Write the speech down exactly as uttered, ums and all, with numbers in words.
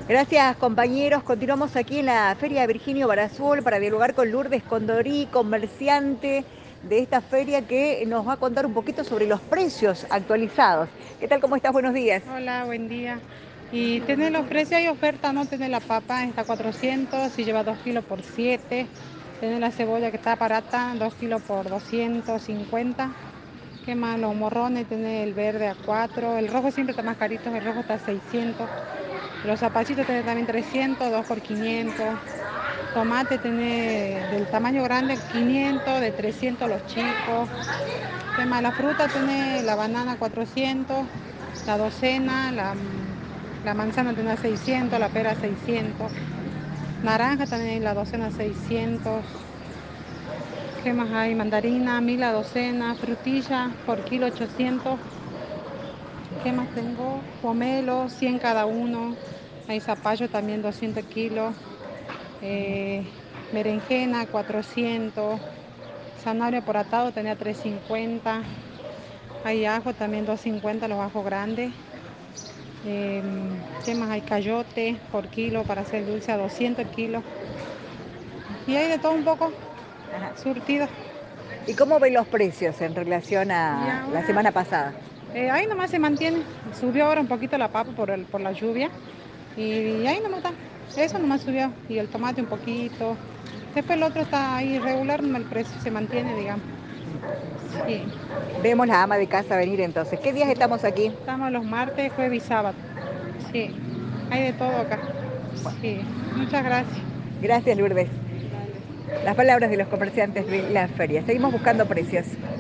Gracias, compañeros. Continuamos aquí en la Feria de Virginio Barazul para dialogar con Lourdes Condorí, comerciante de esta feria, que nos va a contar un poquito sobre los precios actualizados. ¿Qué tal? ¿Cómo estás? Buenos días. Hola, buen día. Y tiene los precios, hay oferta, ¿no? Tiene la papa, está cuatrocientos y lleva dos kilos por siete. Tiene la cebolla que está barata, dos kilos por doscientos cincuenta. ¿Qué más? Los morrones, tiene el verde a cuatro. El rojo siempre está más carito, el rojo está a seiscientos. Los zapallitos tiene también trescientos, dos por quinientos. Tomate tiene del tamaño grande quinientos, de trescientos los chicos. ¿Qué más? La fruta tiene la banana cuatrocientos, la docena, la, la manzana tiene seiscientos, la pera seiscientos, naranja también la docena seiscientos. ¿Qué más hay? Mandarina, mil la docena, frutilla por kilo ochocientos. ¿Qué más tengo? Pomelo, cien cada uno. Hay zapallo también doscientos kilos. Eh, Berenjena cuatrocientos. Zanahoria por atado tenía trescientos cincuenta. Hay ajo también doscientos cincuenta, los ajos grandes. Em, ¿qué más hay? Cayote por kilo para hacer dulce a doscientos el kilo. Y hay de todo un poco Ajá. surtido. ¿Y cómo ven los precios en relación Y a la ahora, semana pasada? eh, ahí nomás se mantiene. Subió ahora un poquito la papa por, el, por la lluvia. Y ahí nomás está. Eso nomás subió. Y el tomate un poquito. Después el otro está ahí regular, nomás el precio se mantiene, digamos. Bueno, Sí, vemos la ama de casa venir entonces. ¿Qué días sí. estamos aquí? Estamos los martes, jueves y sábado. Sí, hay de todo acá. Bueno, Sí, muchas gracias. gracias, Lourdes. Dale. Las palabras de los comerciantes de la feria. Seguimos buscando precios.